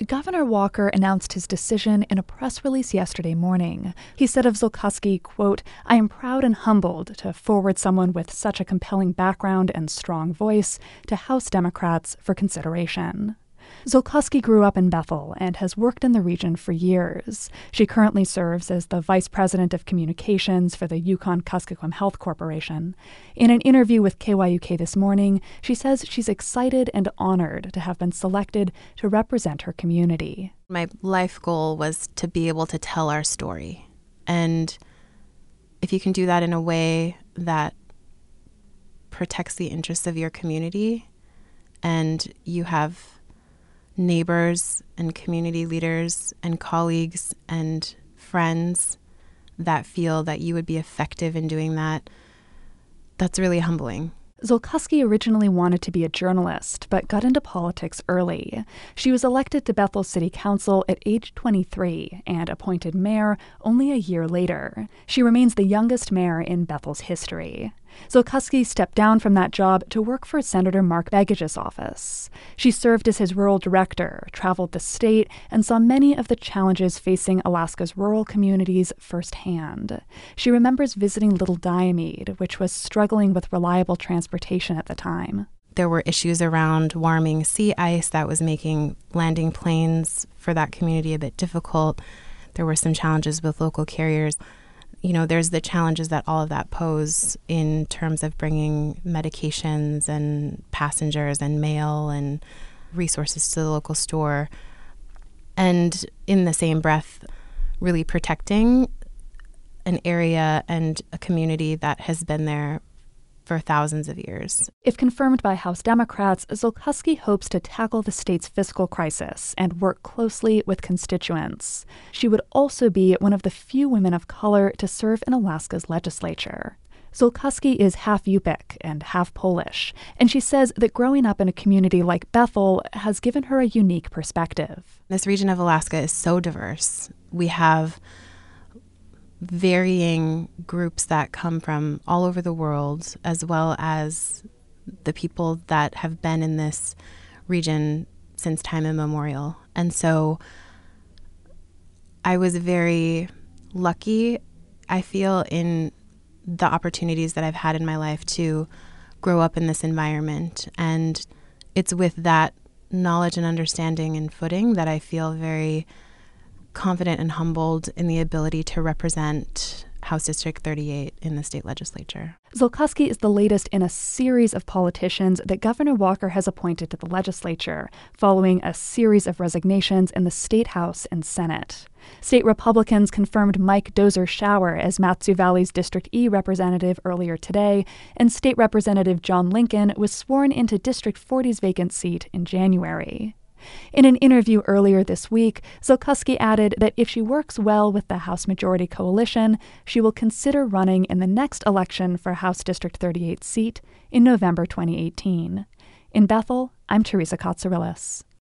Governor Walker announced his decision in a press release yesterday morning. He said of Zulkowski, quote, "I am proud and humbled to forward someone with such a compelling background and strong voice to House Democrats for consideration." Zulkowski grew up in Bethel and has worked in the region for years. She currently serves as the Vice President of Communications for the Yukon-Kuskokwim Health Corporation. In an interview with KYUK this morning, she says she's excited and honored to have been selected to represent her community. My life goal was to be able to tell our story. And if you can do that in a way that protects the interests of your community, and you have neighbors and community leaders and colleagues and friends that feel that you would be effective in doing that, that's really humbling. Zulkowski originally wanted to be a journalist, but got into politics early. She was elected to Bethel City Council at age 23 and appointed mayor only a year later. She remains the youngest mayor in Bethel's history. Zulkowski stepped down from that job to work for Senator Mark Begich's office. She served as his rural director, traveled the state, and saw many of the challenges facing Alaska's rural communities firsthand. She remembers visiting Little Diomede, which was struggling with reliable transportation at the time. There were issues around warming sea ice that was making landing planes for that community a bit difficult. There were some challenges with local carriers. You know, there's the challenges that all of that pose in terms of bringing medications and passengers and mail and resources to the local store. And in the same breath, really protecting an area and a community that has been there for thousands of years. If confirmed by House Democrats, Zulkowski hopes to tackle the state's fiscal crisis and work closely with constituents. She would also be one of the few women of color to serve in Alaska's legislature. Zulkowski is half Yupik and half Polish, and she says that growing up in a community like Bethel has given her a unique perspective. This region of Alaska is so diverse. We have varying groups that come from all over the world, as well as the people that have been in this region since time immemorial. And so I was very lucky, I feel, in the opportunities that I've had in my life to grow up in this environment. And it's with that knowledge and understanding and footing that I feel very confident and humbled in the ability to represent House District 38 in the state legislature. Zulkowski is the latest in a series of politicians that Governor Walker has appointed to the legislature, following a series of resignations in the State House and Senate. State Republicans confirmed Mike Dozer-Schauer as Mat-Su Valley's District E representative earlier today, and State Representative John Lincoln was sworn into District 40's vacant seat in January. In an interview earlier this week, Zulkowski added that if she works well with the House Majority Coalition, she will consider running in the next election for House District 38 seat in November 2018. In Bethel, I'm Teresa Katsourelis.